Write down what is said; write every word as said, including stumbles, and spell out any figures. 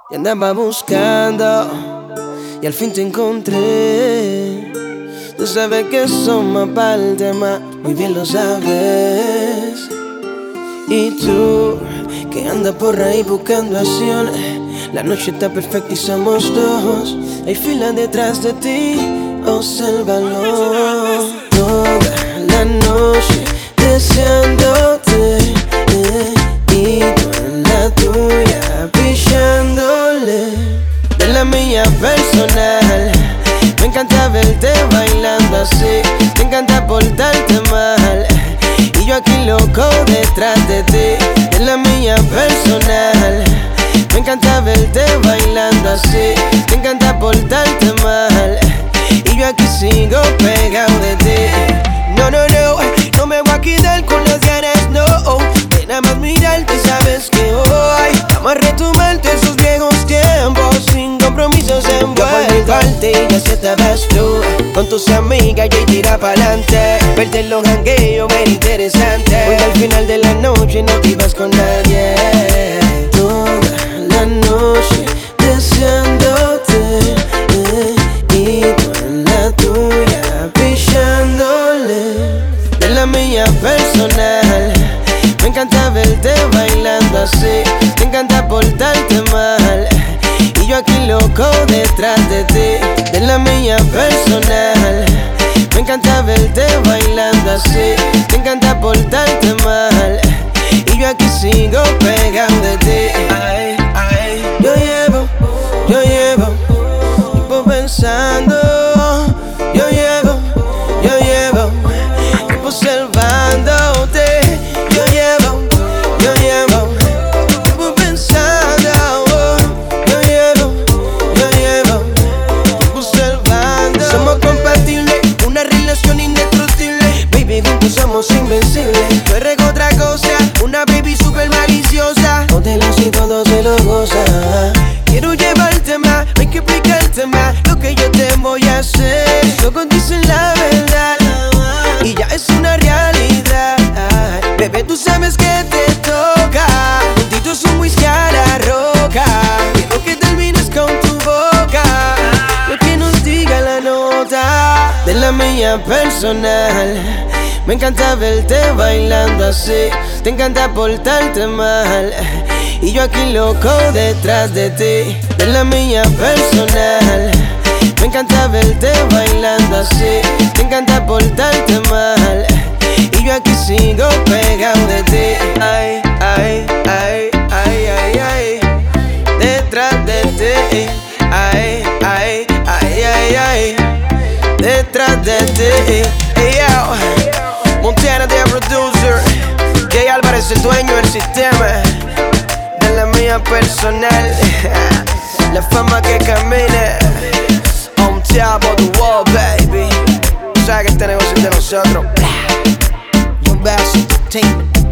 Te andaba buscando y al fin te encontré. Tú sabes que somos pa'l tema, muy bien lo sabes. Y tú, que andas por ahí buscando acción, la noche está perfecta y somos dos. Hay fila detrás de ti, obsérvalo. Toda la noche deseándote, eh, y tú en la tuya pichándole. De la mía personal, me encanta verte bailando así. Me encanta portarte mal y yo aquí loco detrás de ti. De la mía personal, me encanta verte bailando así. Me encanta portarte mal y yo aquí sigo pegado de ti. No, no, no, no me voy a quitar con las ganas, no. De nada más mirarte sabes que hoy vamos a retomar esos viejos tiempos sin compromisos envueltos. Yo por mi parte ya si estabas tú con tus amigas y tira pa'lante. Verte en los jangueos era interesante, porque al final de la noche no te ibas con nadie. Toda la noche deseándote, eh, y tú en la tuya pichándole. De la mía personal, me encanta verte bailando así. Me encanta portarte mal y yo aquí loco detrás de ti. De la mía personal, me encanta verte bailando así. Me encanta portarte mal y yo aquí sigo pegado de ti. Ay, ay. Yo llevo, yo llevo tiempo pensando. Yo llevo, yo llevo tiempo observándote. Yo llevo, yo llevo tiempo pensando. Yo llevo, yo llevo tiempo observando. Somos compatibles, una relación indestructible. Baby, juntos somos invencibles. Yo errego otra cosa, una baby super maliciosa. Módelos y todo se lo goza. Quiero llevarte más, no hay que explicarte más lo que yo te voy a hacer. Todos dicen la verdad y ya es una realidad. Bebé, tú sabes que te toca. Juntito es un whisky a la roca. Quiero que termines con tu boca lo que nos diga la nota. De la mía personal, me encanta verte bailando así. Te encanta portarte mal y yo aquí loco detrás de ti. De la mía personal, me encanta verte bailando así. Me encanta portarte mal y yo aquí sigo pegado de ti. Ay, ay, ay, ay, ay, ay, detrás de ti. Ay, ay, ay, ay, ay, detrás de ti. Hey, yo, Montana the producer, Jay Álvarez el dueño del sistema. De la mía personal, la fama que camina on top of the wall, baby. Sabes que este negocio es de nosotros. Young Bass Entertainment.